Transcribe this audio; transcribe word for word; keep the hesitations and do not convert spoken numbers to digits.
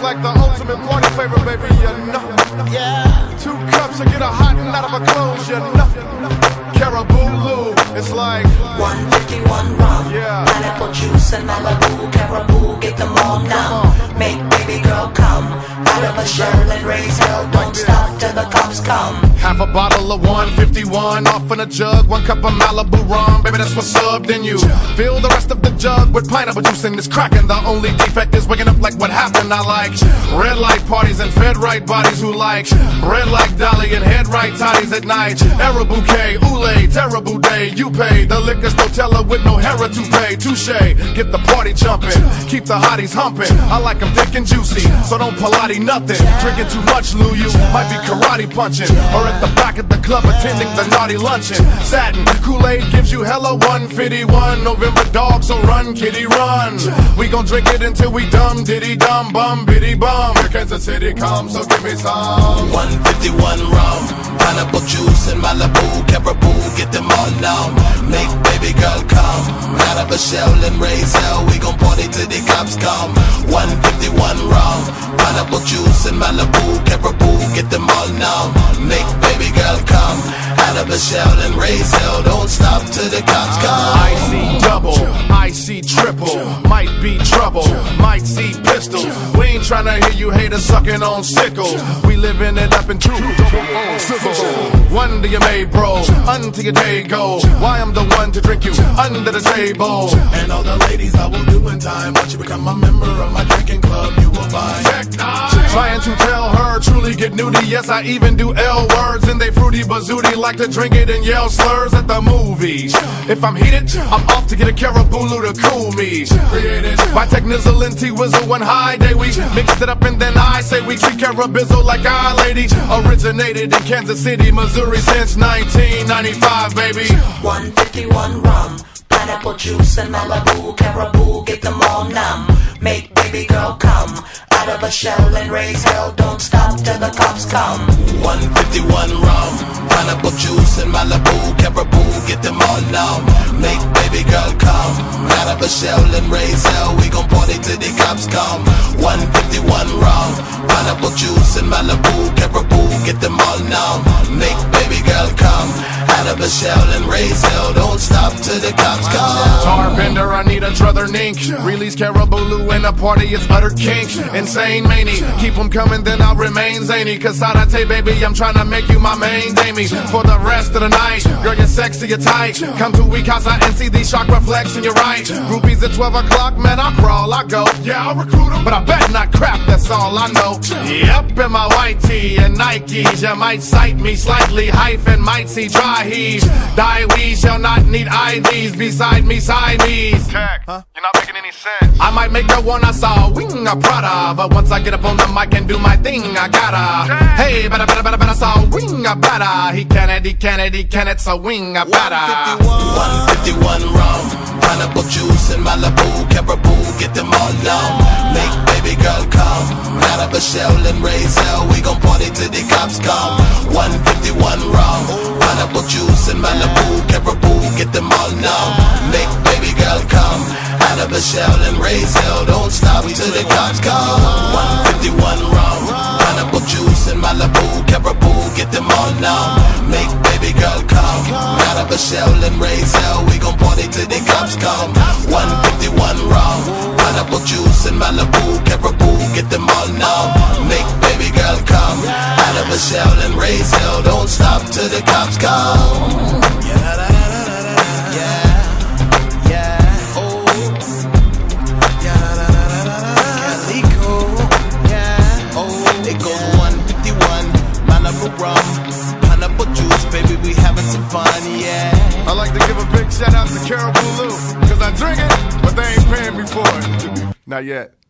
like the ultimate party favor, baby, you know. Yeah. Two cups and get a hot and out of a clothes, you know. Caribou Lou, it's like one fifty-one rum, yeah. Pineapple juice and Malibu, Caribou, get them all numb. Make baby girl come out of a shell and raise hell. Don't stop till the cops come. Half a bottle of one fifty-one, off in a jug, one cup of Malibu rum. Baby, that's what's up, then you fill the rest of the jug with pineapple juice and it's cracking. The only defect is waking up like what happened. I like red light parties and fed right bodies who like red like Dolly and head right toddies at night. Era bouquet, oolay, terrible day. You pay the liquor store teller with no hera to pay. Touche, get the party jumping, keep the hotties humping. I like them thick and juicy, so don't Pilates nothing. Drinking too much, Lou, you might be karate punching, or at the back of the club attending the naughty luncheon. Satin Kool-Aid gives you hella one fifty-one. November dog, so run, kitty, run. We gon' drink it until we dumb, diddy, dumb, bum, biddy, bum. Here Kansas City comes, so give me some one fifty-one rum, pineapple juice and Malibu, Caribou, get them all numb. Make baby girl come out of a shell and raise hell. We gon' party till the cops come. one fifty-one rum, pineapple juice and Malibu, Caribou, get them all numb. Make baby girl come out of a shell and raise hell. Don't stop till the cops come. I see double, I see triple, might be trouble, might see pistol. We ain't tryna hear you haters sucking on sickles. We living it up in true one to your made, bro, until your day go. Why I'm the one to drink you under the table. And all the ladies I will do in time. Once you become a member of my drinking club, you will find trying to tell her, truly get nudie. Yes, I even do L words and they fruity bazooty. Like to drink it and yell slurs at the movies. If I'm heated, I'm off to get a Caribou Lou to cool me. Created by Tech Nizzle and T-Wizzle one high day. We mixed it up and then I say we treat Carabizzle like our lady. Originated in Kansas City, Missouri since nineteen ninety-five, baby. one fifty-one rum, pineapple juice and Malibu, Caribou, get them all numb. Make baby girl come out of a shell and raise hell. Don't stop till the cops come. one fifty-one rum, pineapple juice and Malibu, Caribou, get them all numb. Make baby girl come out of a shell and raise hell. We gon' party till the cops come. one fifty-one rum, pineapple juice and Malibu, Caribou, get them all numb. Make baby girl come out of a shell and raise hell. Don't stop till the cops come. Tarbender, I need a druther nink. Release Caribou Lou in a party, it's utter kink. Insane manie, keep them coming, then I'll remain zany. Cause Sadate, baby, I'm tryna make you my main damie. For the rest of the night, girl, you're sexy, you're tight. Come to Wikasa and see these shock reflex and you're right. Groupies at twelve o'clock, man, I crawl, I go. Yeah, I'll recruit them, but I bet not crap, that's all I know. Yep, in my white tee and Nikes, you might sight me slightly. Hyphen, might see dry heave. Die, we shall not need I Ds beside me, Siamese. Tech, huh? You're not making any sense. I might make the one I saw, wing a Prada. But once I get up on the mic and do my thing, I gotta. Dang. Hey, better, better, better, better, saw, wing a better. He can it, he can it, he can it, so wing a better. one fifty-one rum, pineapple juice and Malibu, Caribou, get them all numb. Make baby girl come out of a shell and raise hell. We gon' party till the cops come. one fifty-one rum, pineapple juice and Malibu, Caribou, get them all numb. Make baby girl come out of a shell and raise hell. Don't stop till the cops come. one fifty-one rum, pineapple juice and Malibu, Caribou, get them all numb. Make baby girl come out of a shell and raise hell. We gon' party till the cops come. one fifty-one rum, pineapple juice and Malibu, Caribou, get them all numb. Make baby girl come out of a shell and raise hell. Don't stop till the cops come. Yeah. Rum, pineapple juice, baby, we having some fun, yeah. I like to give a big shout out to Caribou Lou, cause I drink it, but they ain't paying me for it. Not yet.